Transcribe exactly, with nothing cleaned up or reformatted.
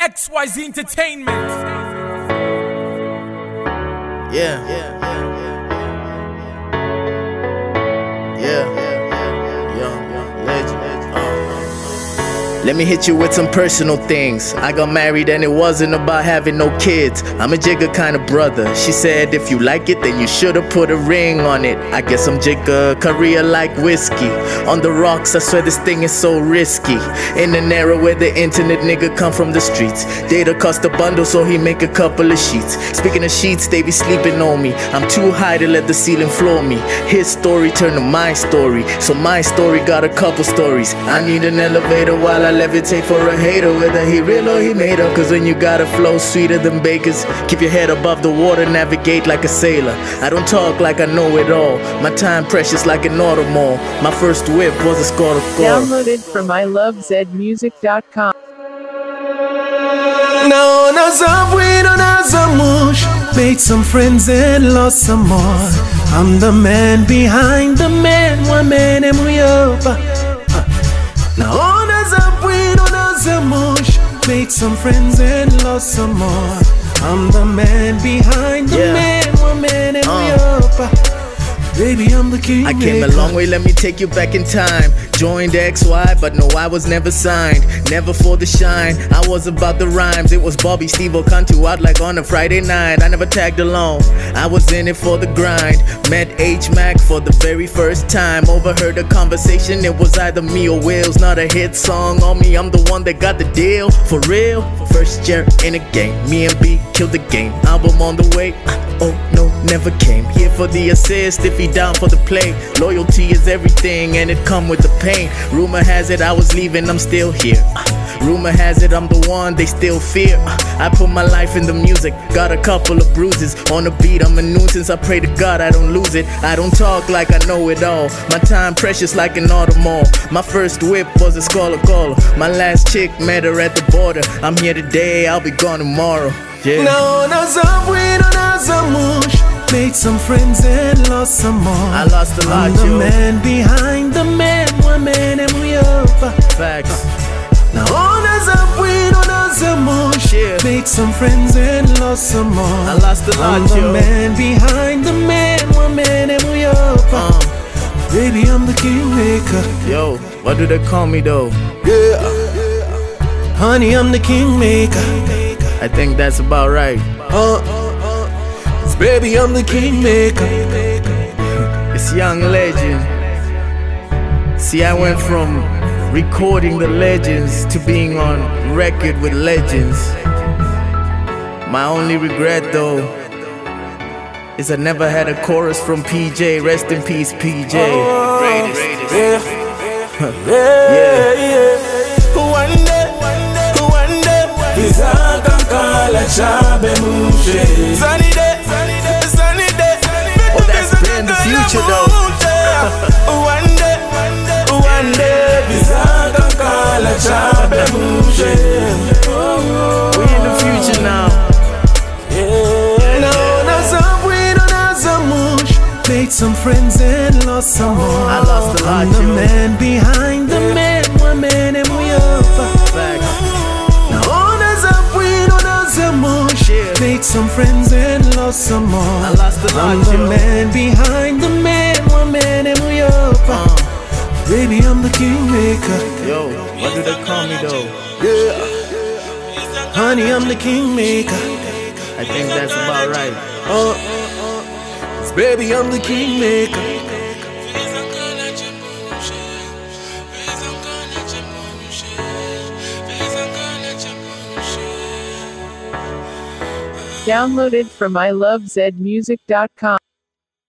X Y Z Entertainment. Yeah, yeah, yeah, yeah, yeah, young legend. Let me hit you with some personal things. I got married and it wasn't about having no kids. I'm a Jigga kind of brother. She said if you like it then you should've put a ring on it. I guess I'm Jigga, career like whiskey. On the rocks, I swear this thing is so risky. In an era where the internet nigga come from the streets. Data cost a bundle so he make a couple of sheets. Speaking of sheets, they be sleeping on me. I'm too high to let the ceiling floor me. His story turned to my story, so my story got a couple stories. I need an elevator while I levitate for a hater, whether he real or he made up. Cause when you got a flow sweeter than bakers, keep your head above the water, navigate like a sailor. I don't talk like I know it all. My time precious like an automall. My first whip was a score of score. Downloaded from I love zed music dot com. Naona zabwi naona zamush. Made some friends and lost some more. I'm the man behind the man, one man and we up. Naona zabwi naona zamush. Made some friends and lost some more. I'm the man behind the Yeah. man, one man and we Uh. up. Baby, I'm the king. I came a long way, let me take you back in time. Joined X Y, but no, I was never signed. Never for the shine, I was about the rhymes. It was Bobby, Steve, or Cantu out like on a Friday night. I never tagged along, I was in it for the grind. Met H-Mac for the very first time. Overheard a conversation, it was either me or Will's. Not a hit song on me, I'm the one that got the deal. For real, first year in the game. Me and B killed the game. Album on the way, oh no, never came. Here for the assist, if he down for the play. Loyalty is everything and it come with the pain. Rumor has it I was leaving, I'm still here. uh, Rumor has it I'm the one they still fear. uh, I put my life in the music, got a couple of bruises. On the beat I'm a nuisance, I pray to God I don't lose it. I don't talk like I know it all. My time precious like an automall. My first whip was a Scholar Caller. My last chick met her at the border. I'm here today, I'll be gone tomorrow. Yeah. Naona zabwi naona zamush. Made some friends and lost some more. I lost a lot, I'm the yo. man behind the man, one man and we up. Facts. Naona zabwi naona zamush. Yeah. Made some friends and lost some more. I lost a lot, I'm the yo. man behind the man, one man and we up. Uh, Baby, I'm the kingmaker. yo, what do they call me though? Yeah. Honey, I'm the kingmaker. I think that's about right. Uh, baby, I'm the kingmaker. It's Young Legend. See, I went from recording the legends to being on record with legends. My only regret though is I never had a chorus from P J. Rest in peace, P J. Yeah, Yeah. One day, one day, Izakankala chabe mushe. Sunny day, sunny day. Oh, that's been the future though. One day, one day, Izakankala chabe mushe. We in the future now. Naona zabwi naona zamush. Made some friends and lost some more. I lost a lot, I'm the yo. man behind the man, one man and we up. Facts. Naona zabwi naona zamush. Yeah. Made some friends and lost some more. I lost a lot, I'm the yo. man behind the man, one man and we up. Uh, Baby, I'm the kingmaker. yo, what do they call me though? Yeah. Honey, I'm the kingmaker. I think that's about right. Uh, baby, I'm the kingmaker. Downloaded from I love zed music dot com.